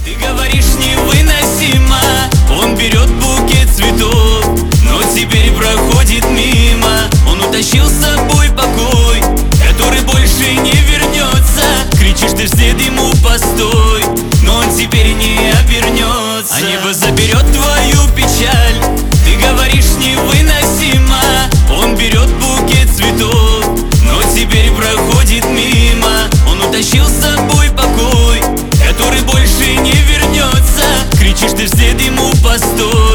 Ты говоришь невыносимо, он берет букет цветов, но теперь проходит мимо. Он утащил с собой покой, который больше не вернется. Кричишь ты вслед ему постой, но он теперь не обернется. А небо заберет твою печаль. Ты говоришь невыносимо, он берет букет цветов, но теперь проходит мимо. Он утащил с собой покой, который больше не вернется. Кричишь ты вслед ему постой.